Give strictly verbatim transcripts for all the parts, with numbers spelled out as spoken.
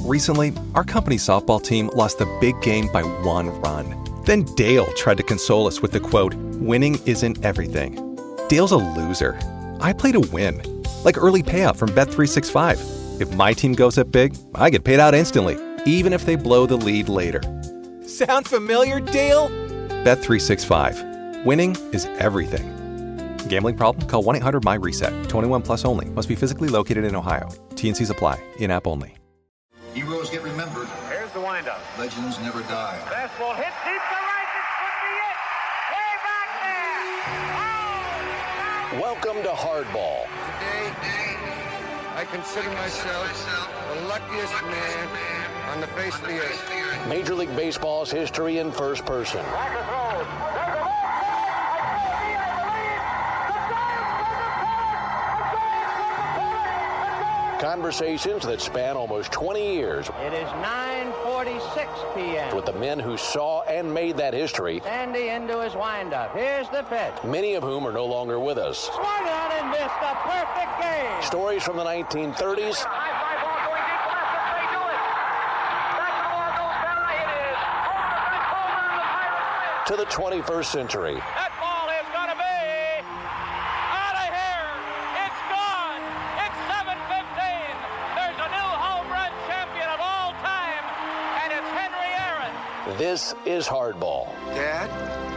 Recently, our company softball team lost the big game by one run. Then Dale tried to console us with the quote, "Winning isn't everything." Dale's a loser. I play to win. Like early payout from Bet three sixty-five. If my team goes up big, I get paid out instantly, even if they blow the lead later. Sound familiar, Dale? Bet three sixty-five. Winning is everything. Gambling problem? Call one eight hundred M Y reset. twenty-one plus only. Must be physically located in Ohio. T N Cs apply. In-app only. Heroes get remembered. Here's the windup. Legends never die. Fastball hit deep to right. This could be it. Way back there. Oh, Welcome to Hardball. Today, I consider myself the luckiest man on the face of the earth. Major League Baseball's history in first person. Conversations that span almost twenty years. It is nine forty-six p.m. with the men who saw and made that history. Sandy into his windup. Here's the pitch. Many of whom are no longer with us. Swung on and missed a perfect game. Stories from the nineteen thirties. high fly ball going deep left. If they do it. Back to the wall goes down. It is home run, home run. The Pirates win. To the twenty-first century. That ball is going to be out of here. It's gone. It's seven fifteen. There's a new home run champion of all time, and it's Henry Aaron. This is Hardball. Dad,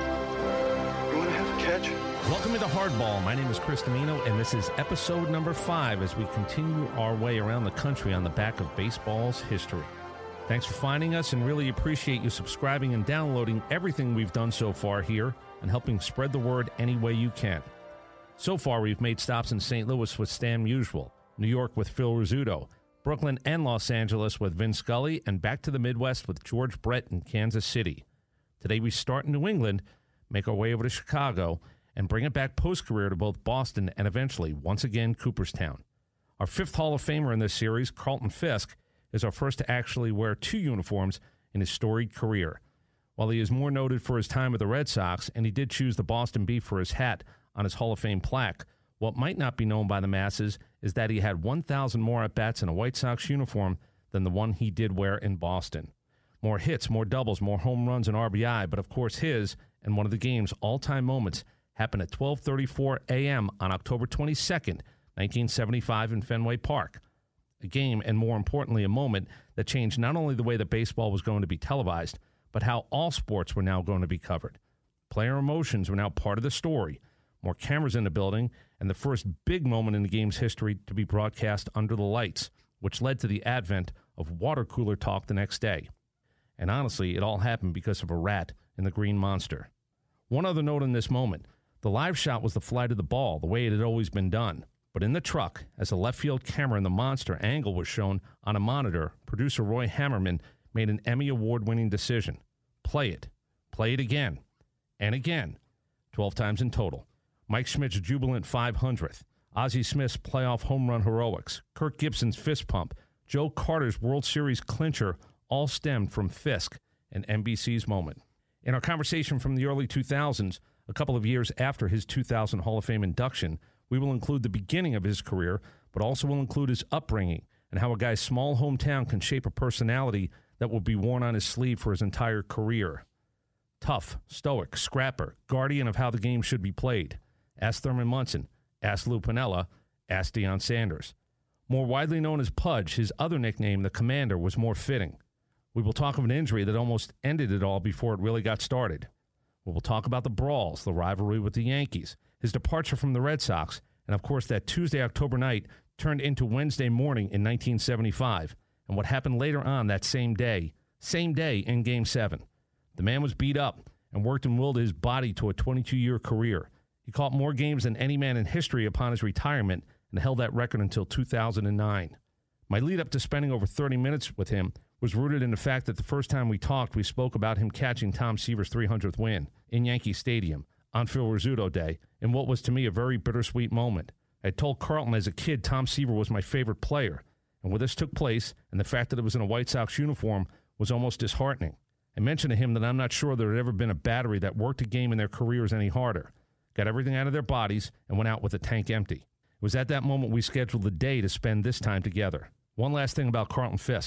you want to have a catch? Welcome to Hardball. My name is Chris Domino, and this is episode number five as we continue our way around the country on the back of baseball's history. Thanks for finding us, and really appreciate you subscribing and downloading everything we've done so far here and helping spread the word any way you can. So far, we've made stops in Saint Louis with Stan Musial, New York with Phil Rizzuto, Brooklyn and Los Angeles with Vin Scully, and back to the Midwest with George Brett in Kansas City. Today we start in New England, make our way over to Chicago, and bring it back post-career to both Boston and eventually, once again, Cooperstown. Our fifth Hall of Famer in this series, Carlton Fisk, is our first to actually wear two uniforms in his storied career. While he is more noted for his time with the Red Sox, and he did choose the Boston B for his hat on his Hall of Fame plaque, what might not be known by the masses is that he had one thousand more at-bats in a White Sox uniform than the one he did wear in Boston. More hits, more doubles, more home runs and R B I, but of course his, and one of the game's all-time moments, happened at twelve thirty-four a.m. on October twenty-second, nineteen seventy-five in Fenway Park. A game, and more importantly, a moment that changed not only the way that baseball was going to be televised, but how all sports were now going to be covered. Player emotions were now part of the story. More cameras in the building, and the first big moment in the game's history to be broadcast under the lights, which led to the advent of water cooler talk the next day. And honestly, it all happened because of a rat in the Green Monster. One other note in this moment, the live shot was the flight of the ball, the way it had always been done. But in the truck, as the left field camera in the Monster angle was shown on a monitor, producer Roy Hammerman made an Emmy Award-winning decision. Play it. Play it again. And again. twelve times in total. Mike Schmidt's jubilant five hundredth. Ozzie Smith's playoff home run heroics. Kirk Gibson's fist pump. Joe Carter's World Series clincher all stemmed from Fisk and N B C's moment. In our conversation from the early two thousands, a couple of years after his two thousand Hall of Fame induction, we will include the beginning of his career, but also will include his upbringing and how a guy's small hometown can shape a personality that will be worn on his sleeve for his entire career. Tough, stoic, scrapper, guardian of how the game should be played. Ask Thurman Munson. Ask Lou Piniella. Ask Deion Sanders. More widely known as Pudge, his other nickname, the Commander, was more fitting. We will talk of an injury that almost ended it all before it really got started. We will talk about the brawls, the rivalry with the Yankees, his departure from the Red Sox, and of course that Tuesday, October night turned into Wednesday morning in nineteen seventy-five, and what happened later on that same day, same day in Game seven. The man was beat up and worked and willed his body to a twenty-two-year career. He caught more games than any man in history upon his retirement and held that record until two thousand nine. My lead up to spending over thirty minutes with him was rooted in the fact that the first time we talked, we spoke about him catching Tom Seaver's three hundredth win in Yankee Stadium on Phil Rizzuto Day in what was to me a very bittersweet moment. I had told Carlton as a kid Tom Seaver was my favorite player, and where this took place and the fact that it was in a White Sox uniform was almost disheartening. I mentioned to him that I'm not sure there had ever been a battery that worked a game in their careers any harder, got everything out of their bodies, and went out with the tank empty. It was at that moment we scheduled the day to spend this time together. One last thing about Carlton Fisk.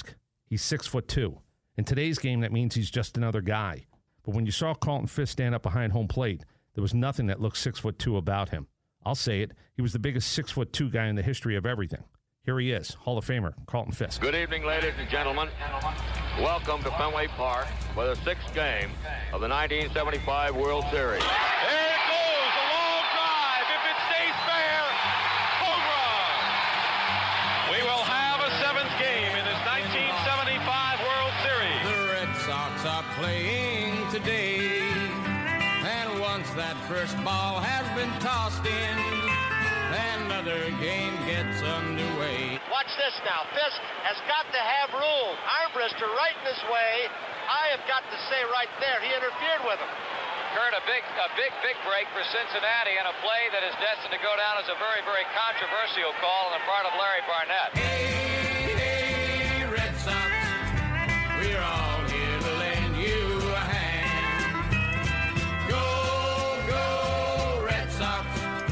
He's six foot two. In today's game, that means he's just another guy. But when you saw Carlton Fisk stand up behind home plate, there was nothing that looked six foot two about him. I'll say it, he was the biggest six foot two guy in the history of everything. Here he is, Hall of Famer Carlton Fisk. Good evening, ladies and gentlemen. Welcome to Fenway Park for the sixth game of the nineteen seventy-five World Series. There it goes, a long drive. If it stays fair, home run. We will have a seventh game in this nineteen seventy-five World Series. The Red Sox are playing today, and once that first ball has been tossed in, another game gets underway. Watch this now. Fisk has got to have room. Armbrister right in his way. I have got to say right there, he interfered with him. Kurt, a big, a big, big break for Cincinnati and a play that is destined to go down as a very, very controversial call on the part of Larry Barnett. Hey, hey, Red Sox, we're all here to lend you a hand. Go, go, Red Sox.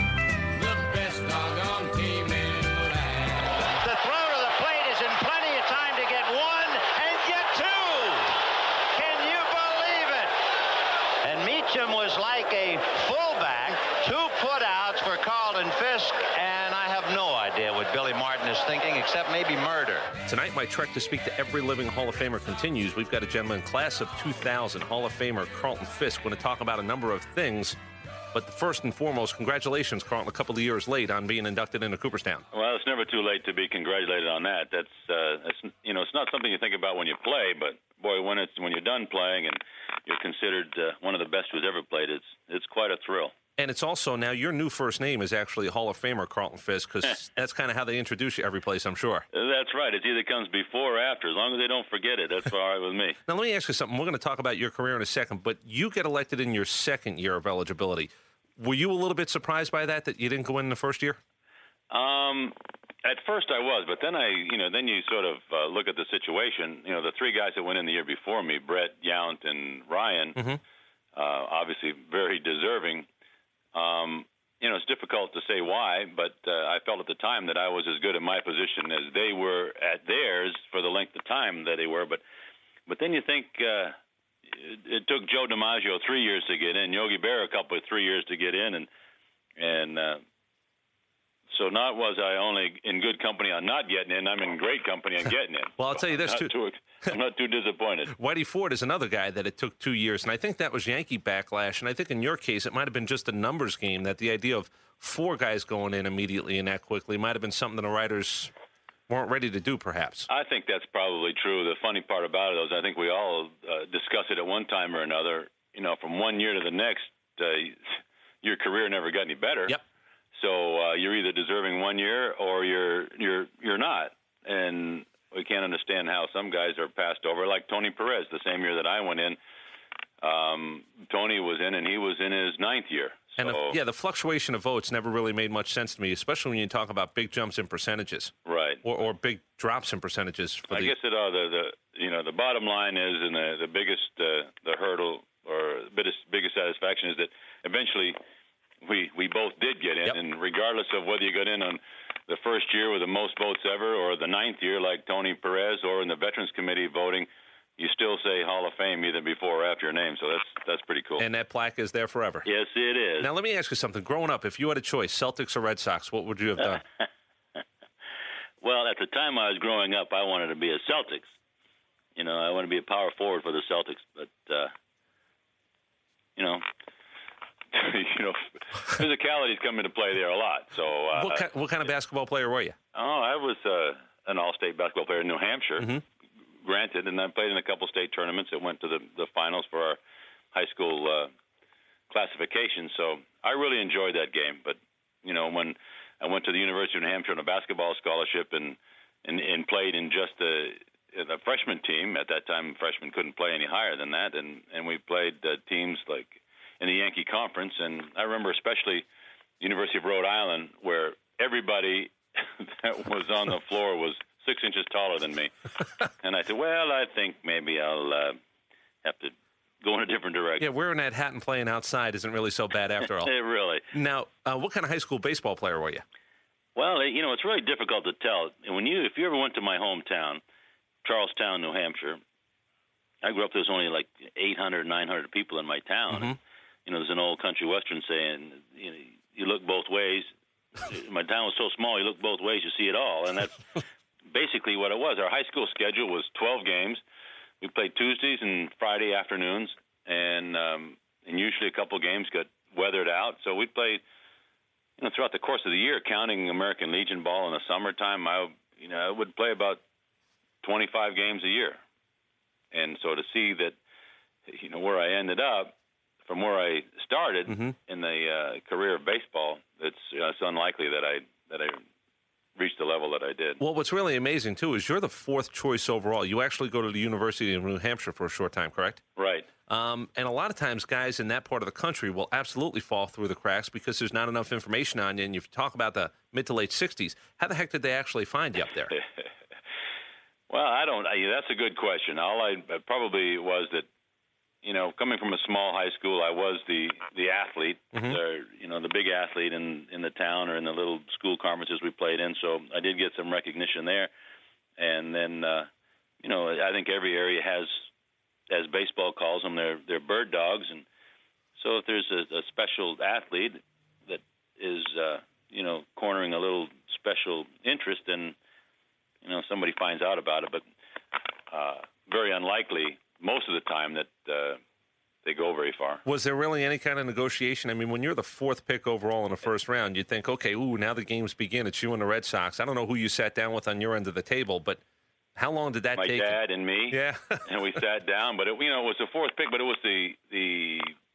Meacham was like a fullback, two putouts for Carlton Fisk, and I have no idea what Billy Martin is thinking, except maybe murder. Tonight, my trek to speak to every living Hall of Famer continues. We've got a gentleman, class of two thousand, Hall of Famer Carlton Fisk. We're going to talk about a number of things, but first and foremost, congratulations, Carlton, a couple of years late on being inducted into Cooperstown. Well, it's never too late to be congratulated on that. That's, uh, that's you know, it's not something you think about when you play, but boy, when it's when you're done playing and you're considered uh, one of the best who's ever played, it's it's quite a thrill. And it's also now your new first name is actually Hall of Famer Carlton Fisk, because that's kind of how they introduce you every place, I'm sure. That's right. It either comes before or after. As long as they don't forget it, that's all right with me. Now, let me ask you something. We're going to talk about your career in a second, but you get elected in your second year of eligibility. Were you a little bit surprised by that, that you didn't go in the first year? Um, at first I was, but then I, you know, then you sort of uh, look at the situation. You know, the three guys that went in the year before me, Brett, Yount, and Ryan, mm-hmm. uh, obviously very deserving. Um, you know, it's difficult to say why, but uh, I felt at the time that I was as good in my position as they were at theirs for the length of time that they were. But, but then you think uh, it, it took Joe DiMaggio three years to get in, Yogi Berra a couple of three years to get in, and and uh, so not was I only in good company on not getting in, I'm in great company on getting in. Well, I'll tell you this, too. too. I'm not too disappointed. Whitey Ford is another guy that it took two years, and I think that was Yankee backlash, and I think in your case it might have been just a numbers game, that the idea of four guys going in immediately and that quickly might have been something that the writers weren't ready to do, perhaps. I think that's probably true. The funny part about it is I think we all uh, discuss it at one time or another. You know, from one year to the next, uh, your career never got any better. Yep. So uh, you're either deserving one year or you're you're you're not. And we can't understand how some guys are passed over, like Tony Perez, the same year that I went in. Um, Tony was in, and he was in his ninth year. So, and the, yeah, the fluctuation of votes never really made much sense to me, especially when you talk about big jumps in percentages, right? Or, or big drops in percentages. For I the, guess it uh, the the you know the bottom line is, and the the biggest uh, the hurdle or biggest biggest satisfaction is that eventually we we both did get in, yep. And regardless of whether you got in on the first year with the most votes ever, or the ninth year like Tony Perez, or in the Veterans Committee voting, you still say Hall of Fame either before or after your name. So that's that's pretty cool. And that plaque is there forever. Yes, it is. Now, let me ask you something. Growing up, if you had a choice, Celtics or Red Sox, what would you have done? Well, at the time I was growing up, I wanted to be a Celtics. You know, I want to be a power forward for the Celtics. But, uh, you know, you know, physicality's come into play there a lot. So, uh, what, kind, what kind of basketball player were you? Oh, I was uh, an all-state basketball player in New Hampshire. Mm-hmm. Granted, and I played in a couple state tournaments that went to the, the finals for our high school uh, classification. So I really enjoyed that game. But, you know, when I went to the University of New Hampshire on a basketball scholarship and and, and played in just the, the freshman team, at that time freshmen couldn't play any higher than that, and, and we played uh, teams like in the Yankee Conference. And I remember especially the University of Rhode Island, where everybody that was on the floor was six inches taller than me. And I said, well, I think maybe I'll uh, have to go in a different direction. Yeah, wearing that hat and playing outside isn't really so bad after all. Really. Now, uh, what kind of high school baseball player were you? Well, you know, it's really difficult to tell. When you, if you ever went to my hometown, Charlestown, New Hampshire. I grew up, there was only like eight hundred, nine hundred people in my town. Mm-hmm. And, you know, there's an old country western saying, you know, you look both ways. My town was so small, you look both ways, you see it all. And that's basically what it was. Our high school schedule was twelve games. We played Tuesdays and Friday afternoons, and um, and usually a couple games got weathered out. So we'd play, you know, throughout the course of the year, counting American Legion ball in the summertime, I, you know, I would play about twenty-five games a year. And so to see that, you know, where I ended up from where I started mm-hmm. in the uh, career of baseball, it's, you know, it's unlikely that I that I reached the level that I did. Well, what's really amazing, too, is you're the fourth choice overall. You actually go to the University of New Hampshire for a short time, correct? Right. Um, and a lot of times guys in that part of the country will absolutely fall through the cracks because there's not enough information on you. And you talk about the mid to late sixties. How the heck did they actually find you up there? Well, I don't. I, that's a good question. All I probably was that, you know, coming from a small high school, I was the the athlete, mm-hmm. or, you know, the big athlete in in the town or in the little school conferences we played in. So I did get some recognition there. And then, uh, you know, I think every area has, as baseball calls them, they're they're bird dogs. And so if there's a, a special athlete that is, uh, you know, cornering a little special interest, then, you know, somebody finds out about it, but uh, very unlikely most of the time that uh, they go very far. Was there really any kind of negotiation? I mean, when you're the fourth pick overall in the first round, you'd think, okay, ooh, now the games begin. It's you and the Red Sox. I don't know who you sat down with on your end of the table, but how long did that My take? My dad and me. Yeah. And we sat down, but it, you know, it was the fourth pick, but it was the the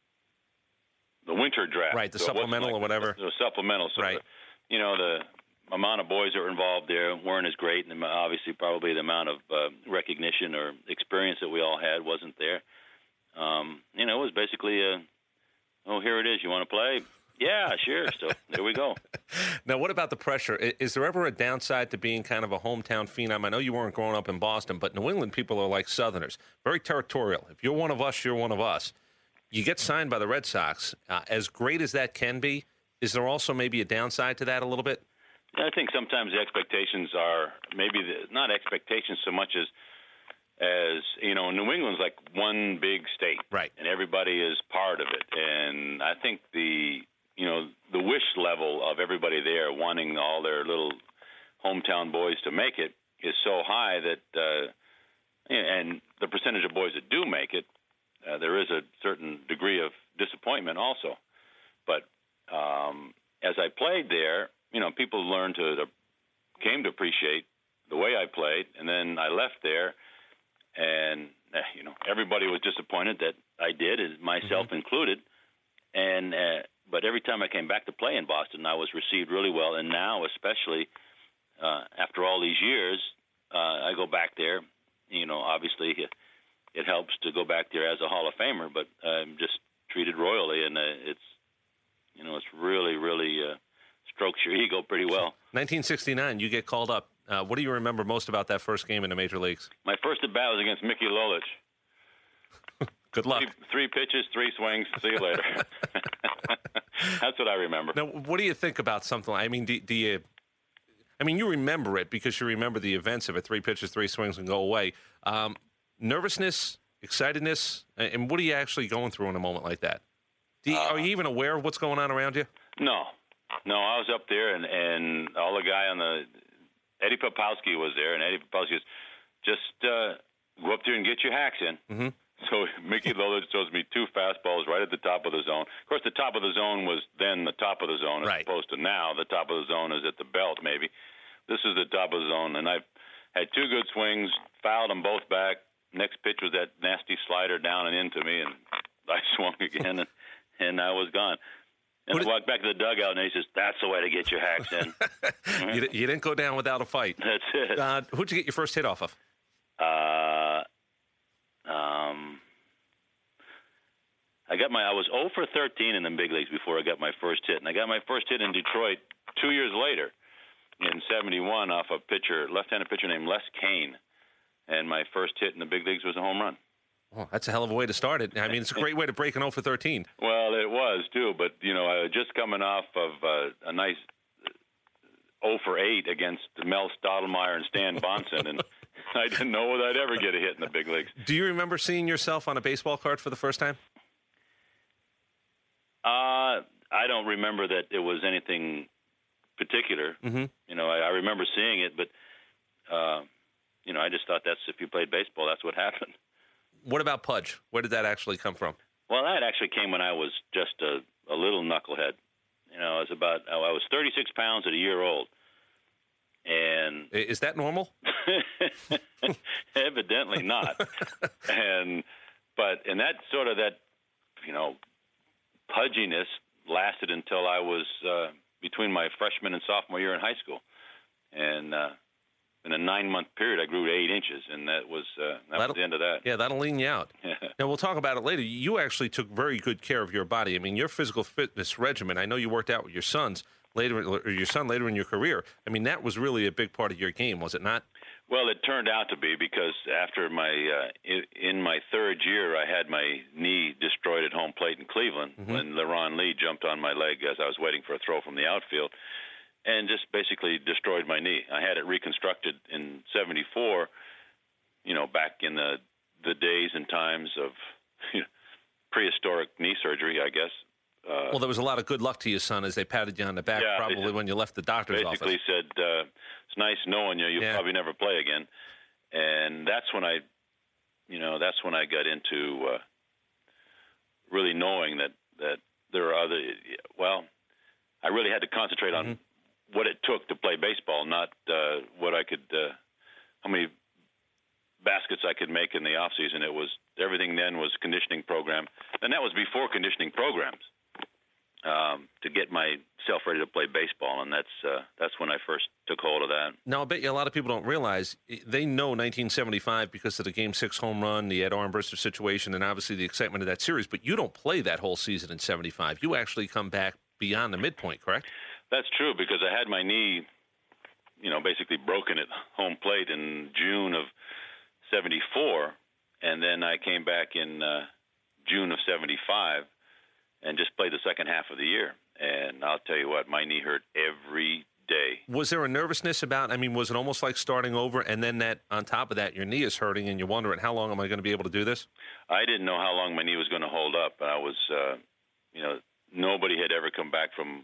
the winter draft. Right, the so supplemental like or whatever. The, the supplemental. So right. The, you know, the amount of boys that were involved there weren't as great, and obviously probably the amount of uh, recognition or experience that we all had wasn't there. Um, you know, it was basically, a, oh, here it is. You want to play? Yeah, sure. So there we go. Now, what about the pressure? Is there ever a downside to being kind of a hometown phenom? I know you weren't growing up in Boston, but New England people are like Southerners, very territorial. If you're one of us, you're one of us. You get signed by the Red Sox. Uh, as great as that can be, is there also maybe a downside to that a little bit? I think sometimes the expectations are maybe the, not expectations so much as, as you know, New England's like one big state, right? And everybody is part of it. And I think the you know the wish level of everybody there wanting all their little hometown boys to make it is so high that, uh, and the percentage of boys that do make it, uh, there is a certain degree of disappointment also. But um, as I played there, you know, people learned to, to came to appreciate the way I played, and then I left there, and you know, everybody was disappointed that I did, myself mm-hmm. included. And uh, but every time I came back to play in Boston, I was received really well, and now, especially uh, after all these years, uh, I go back there. You know, obviously, it, it helps to go back there as a Hall of Famer, but I'm just treated royally, and uh, it's you know, it's really, really. Uh, strokes your ego pretty well. nineteen sixty-nine, you get called up. Uh, what do you remember most about that first game in the major leagues? My first at bat was against Mickey Lolich. Good luck. Three, three pitches, three swings. See you later. That's what I remember. Now, what do you think about something like, I mean, do, do you, I mean, you remember it because you remember the events of it, three pitches, three swings, and go away. Um, nervousness, excitedness, and what are you actually going through in a moment like that? Do you, uh, are you even aware of what's going on around you? No. No, I was up there, and, and all the guy on the Eddie Popowski was there, and Eddie Popowski was just uh, go up there and get your hacks in. Mm-hmm. So Mickey Lolich throws me two fastballs right at the top of the zone. Of course, the top of the zone was then the top of the zone as right. opposed to now. The top of the zone is at the belt, maybe. This is the top of the zone, and I had two good swings, fouled them both back. Next pitch was that nasty slider down and into me, and I swung again, and, and I was gone. And what I walked back to the dugout, and he says, that's the way to get your hacks in. Mm-hmm. you, you didn't go down without a fight. That's it. Uh, who'd you get your first hit off of? Uh, um, I got my. I was oh for thirteen in the big leagues before I got my first hit. And I got my first hit in Detroit two years later in seventy-one off a pitcher, left-handed pitcher named Les Kane. And my first hit in the big leagues was a home run. Oh, that's a hell of a way to start it. I mean, it's a great way to break an oh for thirteen. Well, it was, too. But, you know, I was just coming off of uh, a nice oh for eight against Mel Stottlemyre and Stan Bonson. And I didn't know whether I'd ever get a hit in the big leagues. Do you remember seeing yourself on a baseball card for the first time? Uh, I don't remember that it was anything particular. Mm-hmm. You know, I, I remember seeing it, but, uh, you know, I just thought that's if you played baseball, that's what happened. What about Pudge? Where did that actually come from? Well, that actually came when I was just a, a little knucklehead. You know, I was about I was thirty-six pounds at a year old, and is that normal? Evidently not. and but and that sort of that, you know, pudginess lasted until I was uh, between my freshman and sophomore year in high school, and uh, in a nine-month period, I grew to eight inches, and that was uh, that That'll, was the end of that. Yeah, that'll lean you out. Now, we'll talk about it later. You actually took very good care of your body. I mean, your physical fitness regimen, I know you worked out with your sons later, or your son later in your career. I mean, that was really a big part of your game, was it not? Well, it turned out to be, because after my uh, in, in my third year, I had my knee destroyed at home plate in Cleveland Mm-hmm. when LeRon Lee jumped on my leg as I was waiting for a throw from the outfield, and just basically destroyed my knee. I had it reconstructed in seventy-four, you know, back in the the days and times of you know, prehistoric knee surgery, I guess. Uh, well, there was a lot of good luck to your son as they patted you on the back yeah, probably when you left the doctor's basically office. said, uh, it's nice knowing you. You'll Yeah. probably never play again. And that's when I, you know, that's when I got into uh, really knowing that, that there are other, well, I really had to concentrate on Mm-hmm. what it took to play baseball, not uh, what I could, uh, how many baskets I could make in the off season. It was, everything then was conditioning program. And that was before conditioning programs. Um, to get myself ready to play baseball, and that's uh, that's when I first took hold of that. Now, I bet you a lot of people don't realize they know nineteen seventy-five because of the Game Six home run, the Ed Armbrister situation, and obviously the excitement of that series. But you don't play that whole season in seventy-five. You actually come back beyond the midpoint, correct? That's true, because I had my knee, you know, basically broken at home plate in June of seventy-four, and then I came back in uh, June of seventy-five. And just played the second half of the year. And I'll tell you what, my knee hurt every day. Was there a nervousness about, I mean, was it almost like starting over, and then that on top of that, your knee is hurting, and you're wondering, how long am I going to be able to do this? I didn't know how long my knee was going to hold up. I was, uh, you know, nobody had ever come back from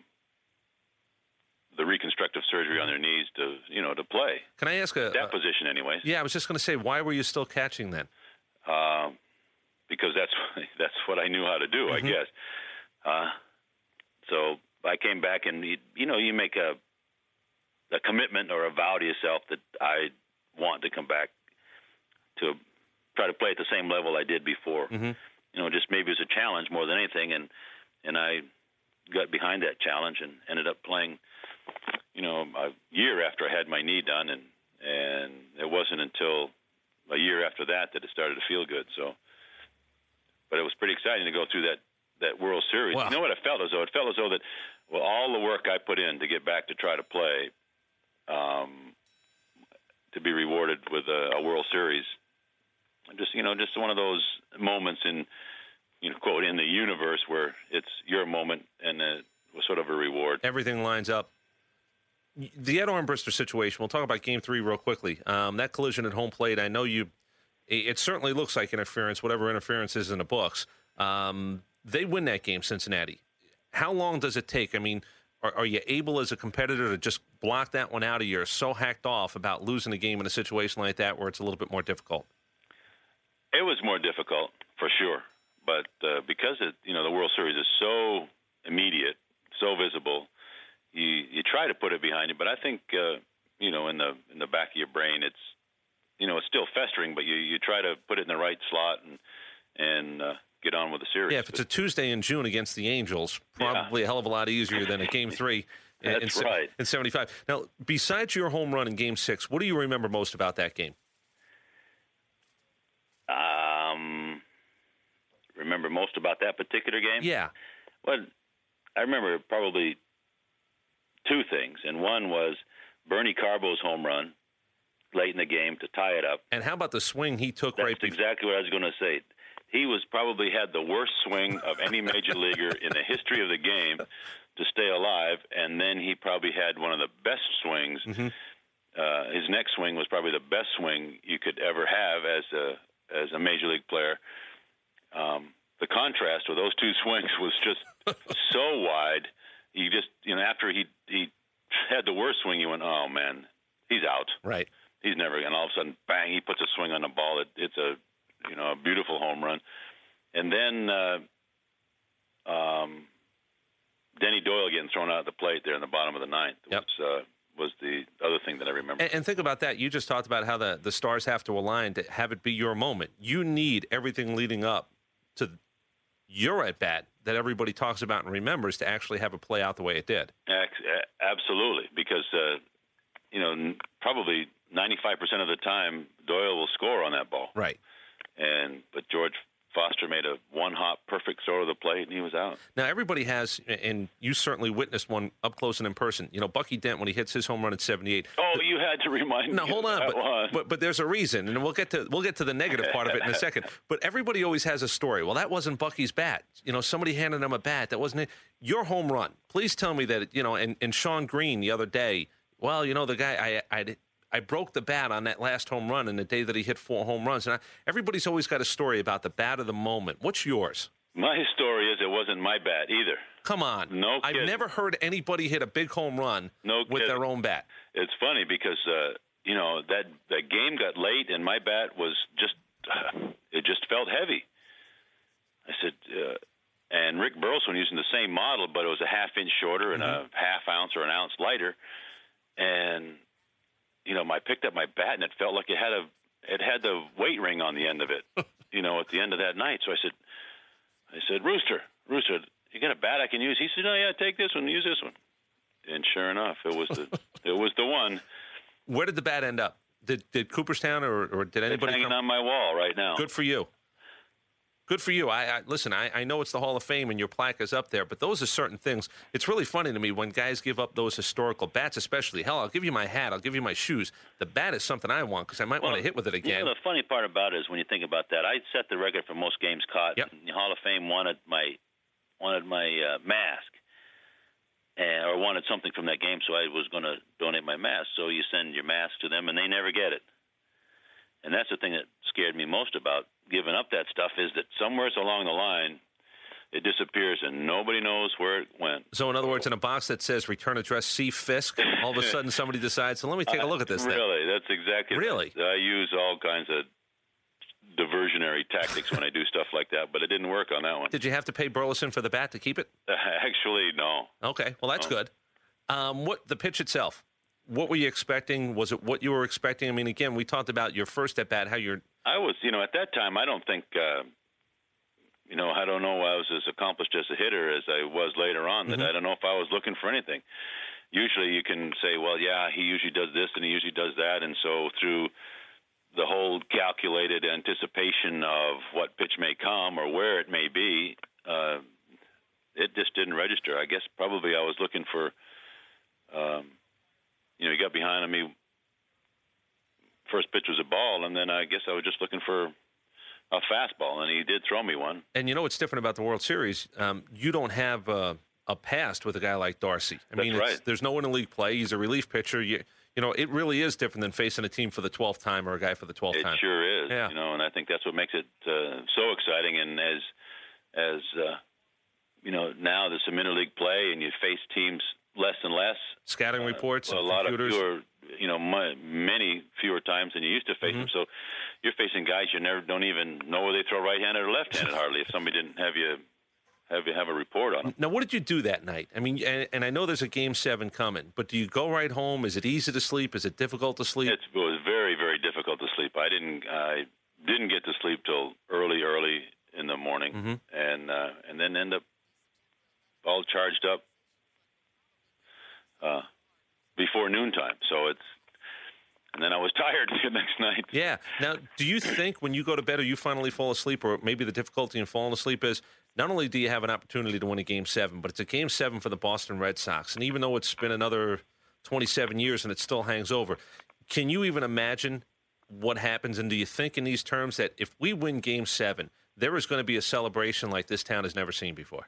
the reconstructive surgery on their knees to, you know, to play. Can I ask a... That uh, position anyways. Yeah, I was just going to say, why were you still catching then? Uh, because that's that's what I knew how to do, Mm-hmm. I guess. Uh, so I came back, and you, you know, you make a a commitment or a vow to yourself that I want to come back to try to play at the same level I did before. Mm-hmm. You know, just maybe it was a challenge more than anything, and and I got behind that challenge and ended up playing. You know, a year after I had my knee done, and and it wasn't until a year after that that it started to feel good. So, but it was pretty exciting to go through that. that World Series. Wow. You know what it felt as though? It felt as though that, well, all the work I put in to get back to try to play, um, to be rewarded with a, a World Series. Just, you know, just one of those moments in, you know, quote, in the universe where it's your moment and it was sort of a reward. Everything lines up. The Ed Armbrister situation, we'll talk about game three real quickly. Um, that collision at home plate, I know you, it certainly looks like interference, whatever interference is in the books. Um, They win that game, Cincinnati. How long does it take? I mean, are, are you able as a competitor to just block that one out of you? You're so hacked off about losing a game in a situation like that where it's a little bit more difficult? It was more difficult, for sure. But uh, because, it, you know, the World Series is so immediate, so visible, you, you try to put it behind you. But I think, uh, you know, in the in the back of your brain, it's, you know, it's still festering, but you, you try to put it in the right slot and, and uh, get on with the series. Yeah, if it's a Tuesday in June against the Angels, probably yeah. a hell of a lot easier than a Game three in, That's in, right. in seventy-five. Now, besides your home run in Game six, what do you remember most about that game? Um, remember most about that particular game? Yeah. Well, I remember probably two things, and one was Bernie Carbo's home run late in the game to tie it up. And how about the swing he took That's right before? That's exactly what I was going to say. He was probably had the worst swing of any major leaguer in the history of the game to stay alive, and then he probably had one of the best swings mm-hmm. uh, his next swing was probably the best swing you could ever have as a as a major league player. Um, the contrast with those two swings was just so wide. You just, you know, after he he had the worst swing, you went, oh man, he's out. Right. He's never. And all of a sudden, bang! He puts a swing on the ball. It, it's a, you know, a beautiful home run. And then uh, um, Denny Doyle getting thrown out at the plate there in the bottom of the ninth yep. was uh, was the other thing that I remember. And, and think about that. You just talked about how the the stars have to align to have it be your moment. You need everything leading up to your at bat that everybody talks about and remembers to actually have it play out the way it did. Absolutely, because uh, you know probably ninety-five percent of the time Doyle will score on that ball. Right. And but George Foster made a one-hop perfect throw to the plate, and he was out. Now, everybody has, and you certainly witnessed one up close and in person. You know, Bucky Dent, when he hits his home run at seventy-eight. Oh, you had to remind no, me. No, hold on. But, but, but there's a reason, and we'll get to we'll get to the negative part of it in a second. But everybody always has a story. Well, that wasn't Bucky's bat. You know, somebody handed him a bat. That wasn't it. Your home run. Please tell me that, you know, and, and Sean Green the other day, well, you know, the guy, I I I broke the bat on that last home run in the day that he hit four home runs. And I, everybody's always got a story about the bat of the moment. What's yours? My story is it wasn't my bat either. Come on. No kidding. I've never heard anybody hit a big home run no with kidding. their own bat. It's funny because, uh, you know, that, that game got late and my bat was just, uh, it just felt heavy. I said, uh, and Rick Burleson using the same model, but it was a half inch shorter and mm-hmm. a half ounce or an ounce lighter. And you know, I picked up my bat, and it felt like it had a it had the weight ring on the end of it, you know, at the end of that night. So I said, I said, Rooster, Rooster, you got a bat I can use? He said, oh, yeah, take this one, use this one. And sure enough, it was the it was the one. Where did the bat end up? Did did Cooperstown or, or did anybody It's hanging come? on my wall right now. Good for you. Good for you. I, I listen. I, I know it's the Hall of Fame and your plaque is up there, but those are certain things. It's really funny to me when guys give up those historical bats, especially. Hell, I'll give you my hat. I'll give you my shoes. The bat is something I want because I might well, want to hit with it again. You know, the funny part about it is when you think about that, I set the record for most games caught. Yep. The Hall of Fame wanted my wanted my uh, mask, and or wanted something from that game, so I was going to donate my mask. So you send your mask to them, and they never get it. And that's the thing that scared me most about giving up that stuff is that somewhere along the line, it disappears and nobody knows where it went. So, in other words, in a box that says return address C. Fisk, all of a sudden somebody decides, so let me take a look at this uh, thing. Really, that's exactly Really? Right. I use all kinds of diversionary tactics when I do stuff like that, but it didn't work on that one. Did you have to pay Burleson for the bat to keep it? Uh, actually, no. Okay, well, that's no. good. Um, what the pitch itself? What were you expecting? Was it what you were expecting? I mean, again, we talked about your first at bat, how you're. I was, you know, at that time, I don't think, uh, you know, I don't know I was as accomplished as a hitter as I was later on. That mm-hmm. I don't know if I was looking for anything. Usually, you can say, well, yeah, he usually does this and he usually does that, and so through the whole calculated anticipation of what pitch may come or where it may be, uh, it just didn't register. I guess probably I was looking for. Um, You know, he got behind on me. First pitch was a ball, and then I guess I was just looking for a fastball, and he did throw me one. And you know what's different about the World Series? Um, you don't have a, a past with a guy like Darcy. I That's mean, right. it's, there's no interleague play. He's a relief pitcher. You, you know, it really is different than facing a team for the twelfth time or a guy for the twelfth it time. It sure is. Yeah. You know, and I think that's what makes it uh, so exciting. And as as uh, you know, now there's some interleague play, and you face teams less and less. Scouting reports, uh, a and lot computers. of fewer, you know, m- many fewer times than you used to face mm-hmm. them. So you're facing guys you never don't even know whether they throw right-handed or left-handed hardly. If somebody didn't have you have you have a report on them. Now, what did you do that night? I mean, and, and I know there's a game seven coming, but do you go right home? Is it easy to sleep? Is it difficult to sleep? It's, it was very, very difficult to sleep. I didn't I didn't get to sleep till early, early in the morning, mm-hmm. and uh, and then end up all charged up. Uh, before noontime, so it's, and then I was tired the next night. Yeah. Now, do you think when you go to bed or you finally fall asleep, or maybe the difficulty in falling asleep is not only do you have an opportunity to win a game seven, but it's a game seven for the Boston Red Sox, and even though it's been another twenty-seven years and it still hangs over, can you even imagine what happens? And do you think in these terms that if we win game seven, there is going to be a celebration like this town has never seen before?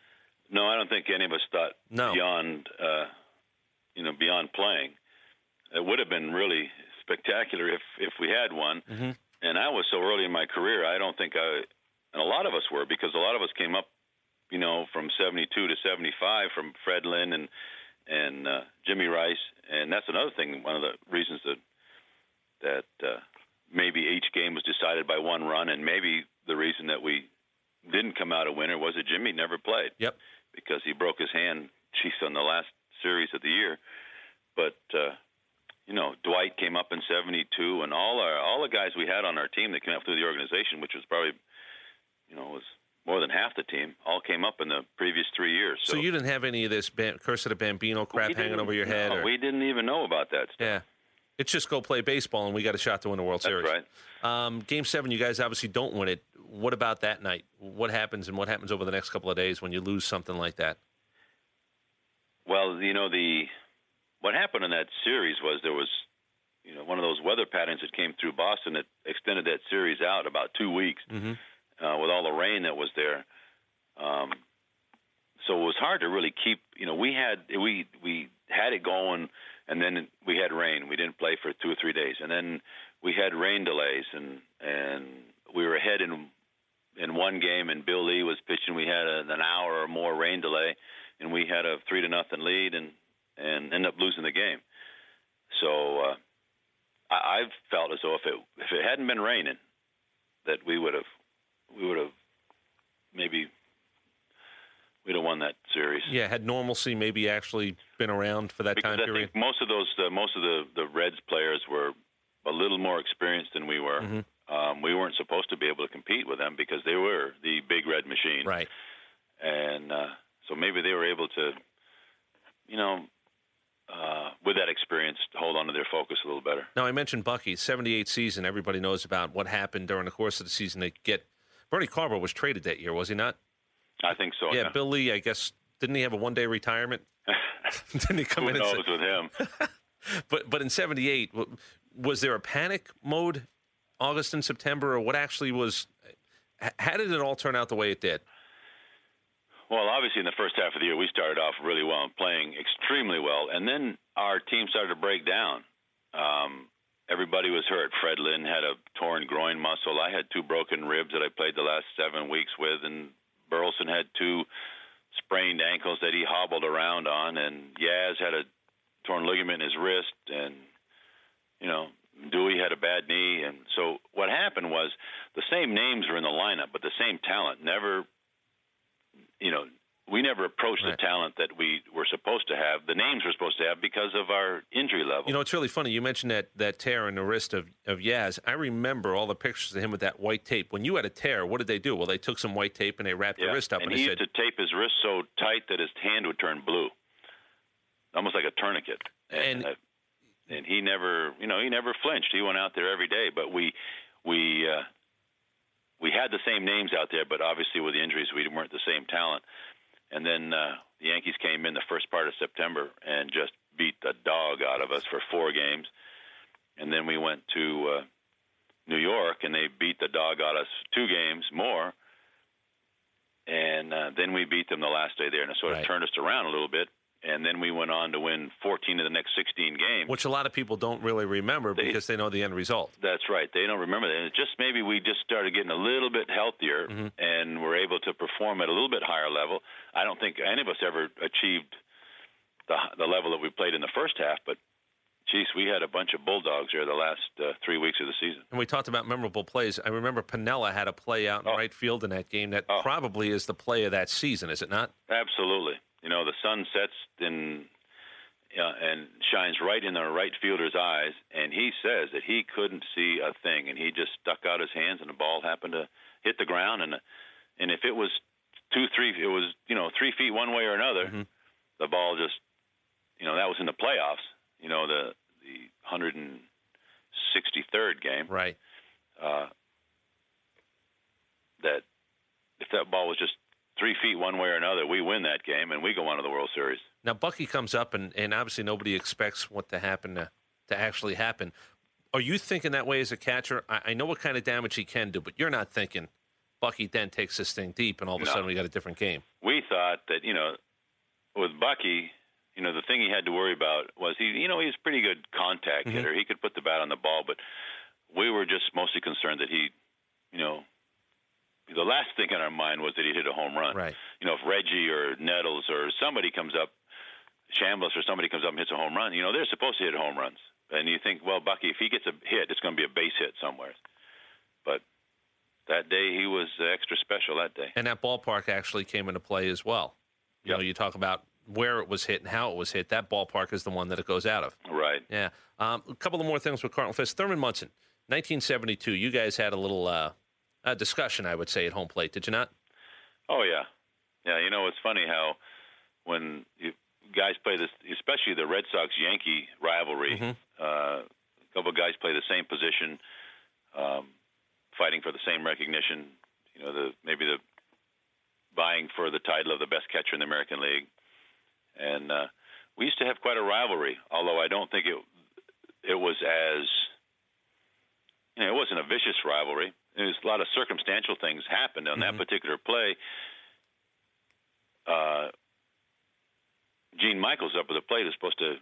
No, I don't think any of us thought no. beyond, uh, you know, beyond playing. it would have been really spectacular if if we had one. Mm-hmm. And I was so early in my career, I don't think I, and a lot of us were, because a lot of us came up, you know, from seventy-two to seventy-five from Fred Lynn and and uh, Jimmy Rice, and that's another thing. One of the reasons that that uh, maybe each game was decided by one run, and maybe the reason that we didn't come out a winner was that Jimmy never played. Yep. Because he broke his hand, geez, on the last series of the year. But uh, you know, Dwight came up in seventy-two, and all our all the guys we had on our team that came up through the organization, which was probably, you know, was more than half the team, all came up in the previous three years. So, so you didn't have any of this Bam- Curse of the Bambino crap hanging over your head? No, or? we didn't even know about that stuff. Yeah. It's just go play baseball, and we got a shot to win the World That's Series. That's right. Um, game seven, you guys obviously don't win it. What about that night? What happens, and what happens over the next couple of days when you lose something like that? Well, you know, the what happened in that series was there was, you know, one of those weather patterns that came through Boston that extended that series out about two weeks mm-hmm. uh, with all the rain that was there. Um, so it was hard to really keep. You know, we had we we had it going, and then we had rain. We didn't play for two or three days, and then we had rain delays, and and we were ahead in in one game, and Bill Lee was pitching. We had a, an hour or more rain delay, and we had a three to nothing lead, and and ended up losing the game. So uh, I, I've felt as though if it if it hadn't been raining, that we would have we would have maybe. We'd have won that series. Yeah, had normalcy maybe actually been around for that because time I period? Think most of those, uh, most of the, the Reds players were a little more experienced than we were. Mm-hmm. Um, we weren't supposed to be able to compete with them because they were the big red machine. Right. And uh, so maybe they were able to, you know, uh, with that experience, hold on to their focus a little better. Now, I mentioned Bucky, seventy-eight season. Everybody knows about what happened during the course of the season. They get Bernie Carbo was traded that year, was he not? I think so. Yeah, yeah. Bill Lee, I guess, didn't he have a one-day retirement? Didn't he come Who in? knows and say, with him? but but in seventy-eight, was there a panic mode, August and September, or what actually was? How did it all turn out the way it did? Well, obviously, in the first half of the year, we started off really well and playing extremely well, and then our team started to break down. Um, everybody was hurt. Fred Lynn had a torn groin muscle. I had two broken ribs that I played the last seven weeks with, and Burleson had two sprained ankles that he hobbled around on, and Yaz had a torn ligament in his wrist, and, you know, Dewey had a bad knee. And so what happened was the same names were in the lineup, but the same talent never, you know, we never approached right. the talent that we were supposed to have, the names we're supposed to have because of our injury level. You know, it's really funny. You mentioned that, that tear in the wrist of, of Yaz. I remember all the pictures of him with that white tape. When you had a tear, what did they do? Well, they took some white tape and they wrapped yeah. the wrist up. And, and he they used said, to tape his wrist so tight that his hand would turn blue, almost like a tourniquet. And, and, uh, and he never, you know, he never flinched. He went out there every day. But we, we, uh, we had the same names out there, but obviously with the injuries, we weren't the same talent. And then uh, the Yankees came in the first part of September and just beat the dog out of us for four games. And then we went to uh, New York, and they beat the dog out of us two games more. And uh, then we beat them the last day there, and it sort of right. turned us around a little bit. And then we went on to win fourteen of the next sixteen games. Which a lot of people don't really remember they, because they know the end result. That's right. They don't remember that. And it's just maybe we just started getting a little bit healthier mm-hmm. and were able to perform at a little bit higher level. I don't think any of us ever achieved the the level that we played in the first half, but, geez, we had a bunch of Bulldogs there the last uh, three weeks of the season. And we talked about memorable plays. I remember Piniella had a play out in oh. right field in that game that oh. probably is the play of that season, is it not? Absolutely. You know, the sun sets in, uh, and shines right in the right fielder's eyes, and he says that he couldn't see a thing, and he just stuck out his hands, and the ball happened to hit the ground, and and if it was two, three, it was, you know, three feet one way or another, mm-hmm. the ball just, you know, that was in the playoffs, you know, the the one hundred sixty-third game. Right. Uh, that if that ball was just three feet one way or another, we win that game, and we go on to the World Series. Now, Bucky comes up, and, and obviously nobody expects what to happen to, to actually happen. Are you thinking that way as a catcher? I, I know what kind of damage he can do, but you're not thinking Bucky then takes this thing deep, and all of a no. sudden we got a different game. We thought that, you know, with Bucky, You know, the thing he had to worry about was he, you know, he's a pretty good contact Mm-hmm. hitter. He could put the bat on the ball, but we were just mostly concerned that he, you know, the last thing on our mind was that he hit a home run. Right. You know, if Reggie or Nettles or somebody comes up, Chambliss or somebody comes up and hits a home run, you know, they're supposed to hit home runs. And you think, well, Bucky, if he gets a hit, it's going to be a base hit somewhere. But that day he was uh, extra special that day. And that ballpark actually came into play as well. You Yep. know, you talk about where it was hit and how it was hit. That ballpark is the one that it goes out of. Right. Yeah. Um, a couple of more things with Carlton Fisk. Thurman Munson, nineteen seventy-two. You guys had a little uh, uh, discussion, I would say, at home plate, did you not? Oh, yeah. Yeah, you know, it's funny how when you guys play this, especially the Red Sox-Yankee rivalry, Mm-hmm. uh, a couple of guys play the same position, um, fighting for the same recognition, you know, the maybe the vying for the title of the best catcher in the American League. And uh, we used to have quite a rivalry, although I don't think it it was as, you know, it wasn't a vicious rivalry. There was a lot of circumstantial things happened on Mm-hmm. that particular play. Uh, Gene Michaels up at the plate is supposed to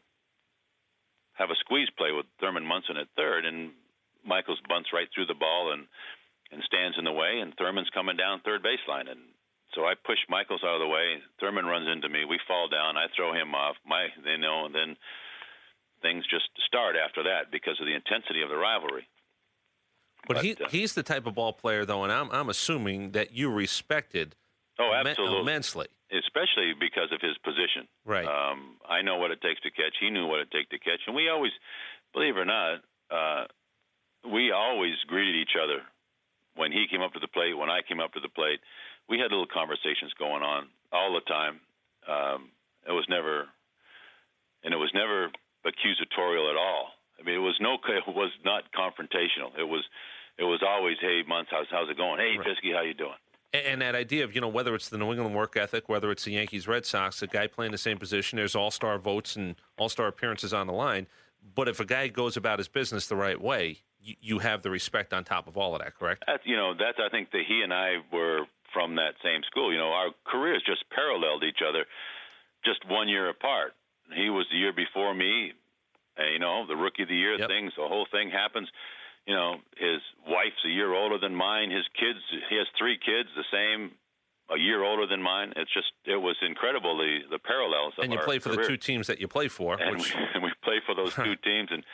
have a squeeze play with Thurman Munson at third, and Michaels bunts right through the ball and, and stands in the way, and Thurman's coming down third baseline. And so I push Michaels out of the way. Thurman runs into me. We fall down. I throw him off. My, they know, and then things just start after that because of the intensity of the rivalry. But, But, he uh, he's the type of ball player, though, and I'm, I'm assuming that you respected Oh, imme- absolutely. immensely. Especially because of his position. Right. Um, I know what it takes to catch. He knew what it takes to catch. And we always, believe it or not, uh, we always greeted each other when he came up to the plate, when I came up to the plate. We had little conversations going on all the time. Um, it was never, and it was never accusatorial at all. I mean, it was no, it was not confrontational. It was, it was always, hey, Muntz, how's, how's it going? Hey, Right. Fisky, how you doing? And, and that idea of, you know, whether it's the New England work ethic, whether it's the Yankees, Red Sox, a guy playing the same position, there's all-star votes and all-star appearances on the line. But if a guy goes about his business the right way, you, you have the respect on top of all of that, correct? That's, you know, that's, I think that he and I were from that same school. You know, our careers just paralleled each other, just one year apart. He was the year before me, and, you know, the rookie of the year Yep. things, the whole thing happens. You know, his wife's a year older than mine. His kids, he has three kids, the same, a year older than mine. It's just, it was incredible, the, the parallels of And you our play for career. the two teams that you play for. And, which, we, and we play for those two teams, and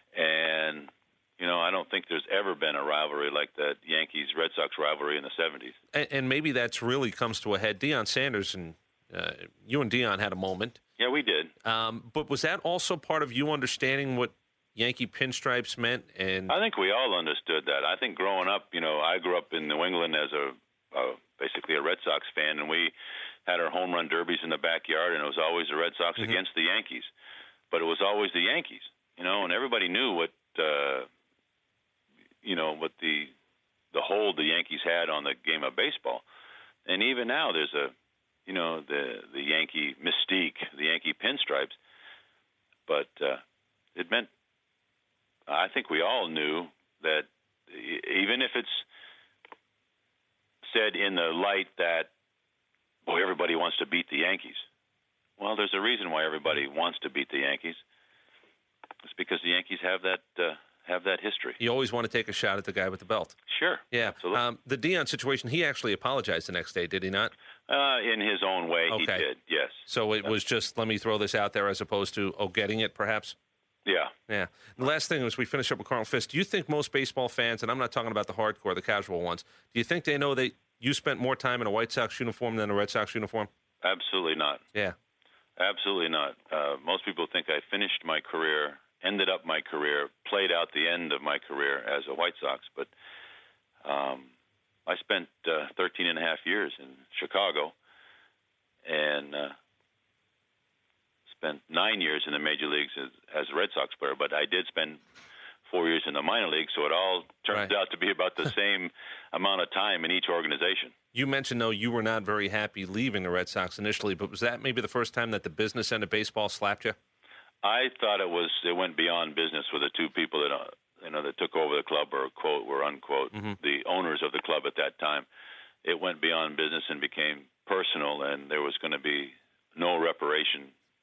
and you know, I don't think there's ever been a rivalry like that Yankees-Red Sox rivalry in the seventies. and, and maybe that's really comes to a head. Deion Sanders and uh, you and Deion had a moment. Yeah, we did. Um, but was that also part of you understanding what Yankee pinstripes meant? And I think we all understood that. I think growing up, you know, I grew up in New England as a, a basically a Red Sox fan, and we had our home run derbies in the backyard, and it was always the Red Sox Mm-hmm. against the Yankees. But it was always the Yankees, you know, and everybody knew what, uh, you know, what the the hold the Yankees had on the game of baseball. And even now, there's a, you know, the the Yankee mystique, the Yankee pinstripes. But uh, it meant, I think we all knew that even if it's said in the light that, boy, everybody wants to beat the Yankees. Well, there's a reason why everybody wants to beat the Yankees. It's because the Yankees have that uh, have that history. you always want to take a shot at the guy with the belt. Sure. Yeah. Absolutely. Um, the Deion situation, he actually apologized the next day, did he not? Uh, in his own way, he Okay. did, yes. So it was just, let me throw this out there as opposed to, oh, getting it, perhaps? Yeah. Yeah. The last thing as we finish up with Carl Fisk, do you think most baseball fans, and I'm not talking about the hardcore, the casual ones, do you think they know that you spent more time in a White Sox uniform than a Red Sox uniform? Absolutely not. Yeah. Absolutely not. Uh, most people think I finished my career, ended up my career, played out the end of my career as a White Sox, but um, I spent uh, thirteen and a half years in Chicago and uh, spent nine years in the major leagues as, as a Red Sox player, but I did spend four years in the minor league, so it all turns Right. out to be about the same amount of time in each organization. You mentioned, though, you were not very happy leaving the Red Sox initially, but was that maybe the first time that the business end of baseball slapped you? I thought it was it went beyond business with the two people that uh, you know that took over the club, or quote or unquote, Mm-hmm. the owners of the club at that time. It went beyond business and became personal, and there was going to be no reparation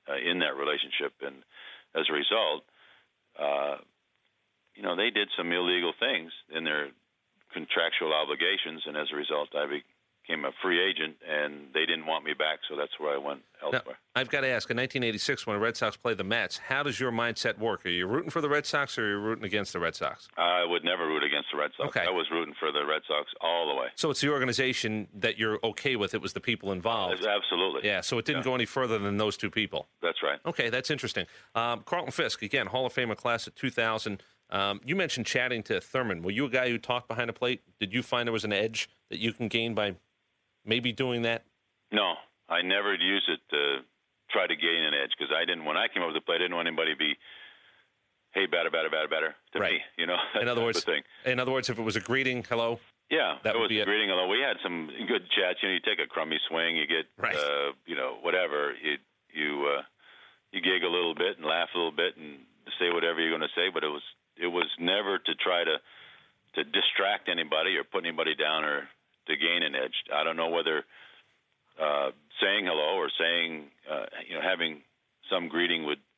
uh, in that relationship. And as a result, uh, you know, they did some illegal things in their contractual obligations, and as a result, I became a free agent, and they didn't want me back, so that's where I went elsewhere. Now, I've got to ask, in nineteen eighty-six, when the Red Sox played the Mets, how does your mindset work? Are you rooting for the Red Sox, or are you rooting against the Red Sox? I would never root against the Red Sox. Okay. I was rooting for the Red Sox all the way. So it's the organization that you're okay with. It was the people involved. Uh, absolutely. Yeah, so it didn't Yeah. go any further than those two people. That's right. Okay, that's interesting. Um, Carlton Fisk, again, Hall of Famer class of two thousand. Um, you mentioned chatting to Thurman. Were you a guy who talked behind the plate? Did you find there was an edge that you can gain by maybe doing that? No, I never used it to try to gain an edge because I didn't. When I came up to the plate, I didn't want anybody to be, hey, batter, batter, batter, batter to Right. me. You know, that In other type words, of thing. in other words, if it was a greeting, hello. Yeah, that it would was be a it. greeting. Although we had some good chats. You know, you take a crummy swing, you get, Right. uh, you know, whatever. You you uh, you gig a little bit and laugh a little bit and say whatever you're going to say. But it was it was never to try to to distract anybody or put anybody down or to gain an edge. I don't know whether uh, saying hello or saying uh, you know having some greeting would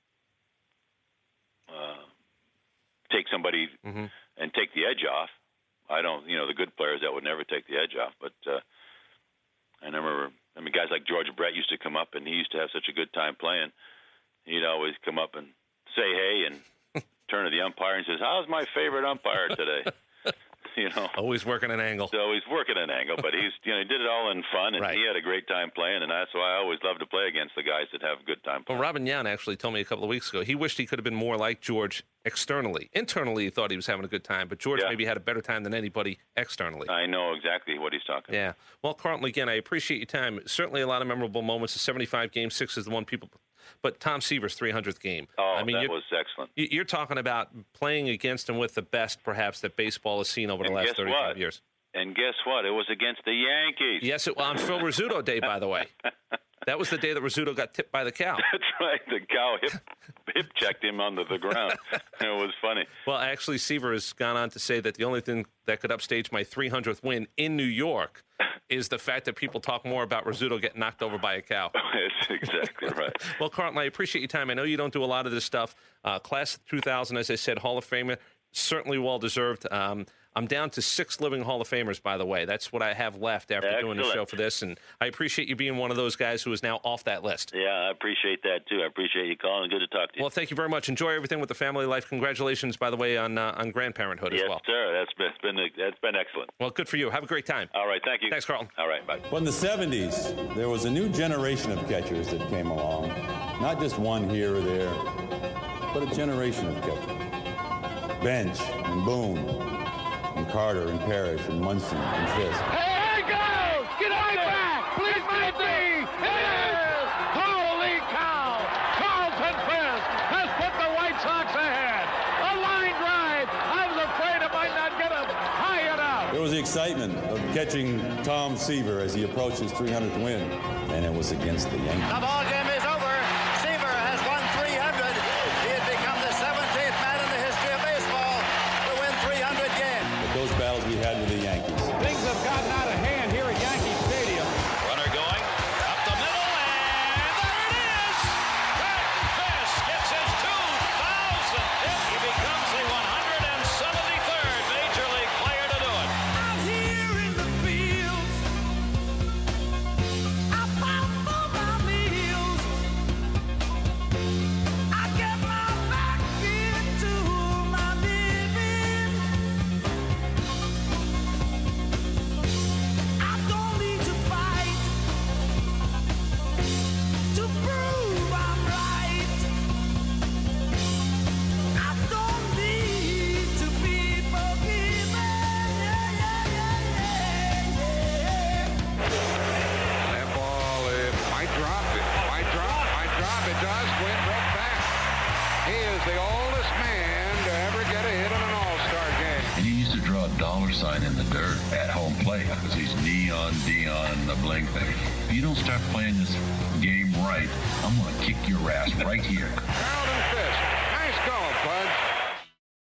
uh, take somebody Mm-hmm. and take the edge off. I don't, you know, the good players that would never take the edge off. But uh, I remember, I mean, guys like George Brett used to come up, and he used to have such a good time playing. He'd always come up and say hey and turn to the umpire and says, "How's my favorite umpire today?" You know, always working an angle. So he's working an angle, but he's, you know, he did it all in fun, and Right. he had a great time playing, and that's why I always love to play against the guys that have a good time playing. Well, Robin Yount actually told me a couple of weeks ago he wished he could have been more like George externally. Internally, he thought he was having a good time, but George Yeah. maybe had a better time than anybody externally. I know exactly what he's talking Yeah. Well, Carlton, again, I appreciate your time. Certainly a lot of memorable moments. The seventy-five game, six is the one people. But Tom Seaver's three hundredth game. Oh, I mean, that you're- was excellent. you- You're talking about playing against and with the best, perhaps, that baseball has seen over the And last guess thirty-five what? years. And guess what? It was against the Yankees. Yes, it, on Phil Rizzuto Day, by the way. That was the day that Rizzuto got tipped by the cow. That's right. The cow hip, hip checked him onto the ground. It was funny. Well, actually, Seaver has gone on to say that the only thing that could upstage my three hundredth win in New York is the fact that people talk more about Rizzuto getting knocked over by a cow. That's exactly right. Well, Carlton, I appreciate your time. I know you don't do a lot of this stuff. Uh, class of two thousand, as I said, Hall of Famer, certainly well-deserved. Um, I'm down to six living Hall of Famers, by the way. That's what I have left after doing the Excellent. show for this, and I appreciate you being one of those guys who is now off that list. Yeah, I appreciate that, too. I appreciate you calling. Good to talk to you. Well, thank you very much. Enjoy everything with the family life. Congratulations, by the way, on uh, on grandparenthood yes, as well. sir. That's been, that's been that's been excellent. Well, good for you. Have a great time. All right, thank you. Thanks, Carlton. All right, bye. But in the seventies, there was a new generation of catchers that came along. Not just one here or there, but a generation of catchers. Bench and Boone and Carter and Parrish and Munson and Fisk. Here he goes! Get right back! Please may be! It is! Holy cow! Carlton Fisk has put the White Sox ahead. A line drive. I was afraid it might not get him high enough. There was the excitement of catching Tom Seaver as he approached his three hundredth win, and it was against the Yankees. The ball game is over. Seaver has won three hundred. He has become the seventeenth man in the history of baseball to win three hundred games. But those battles we had with the Yankees. Things have gotten out of hand here at Yankee Stadium. Runner going up the middle, and there it is! Carlton Fisk gets his two thousandth hit. He becomes the one hundred seventy-third Major League player to do it. Out here in the fields, I pop for my meals. I get my back into my living. I don't need to fight to prove I'm right. I don't need to be forgiven. Yeah, yeah, yeah, yeah, yeah. That ball, it might drop it. Might drop, might drop. It does. Gwynn broke back. He is the oldest man to ever get a hit in an All-Star game. And he used to draw a dollar sign in the dirt at home plate because he's Neon Dion and the bling thing. If you don't start playing this game right, I'm going to kick your ass right here.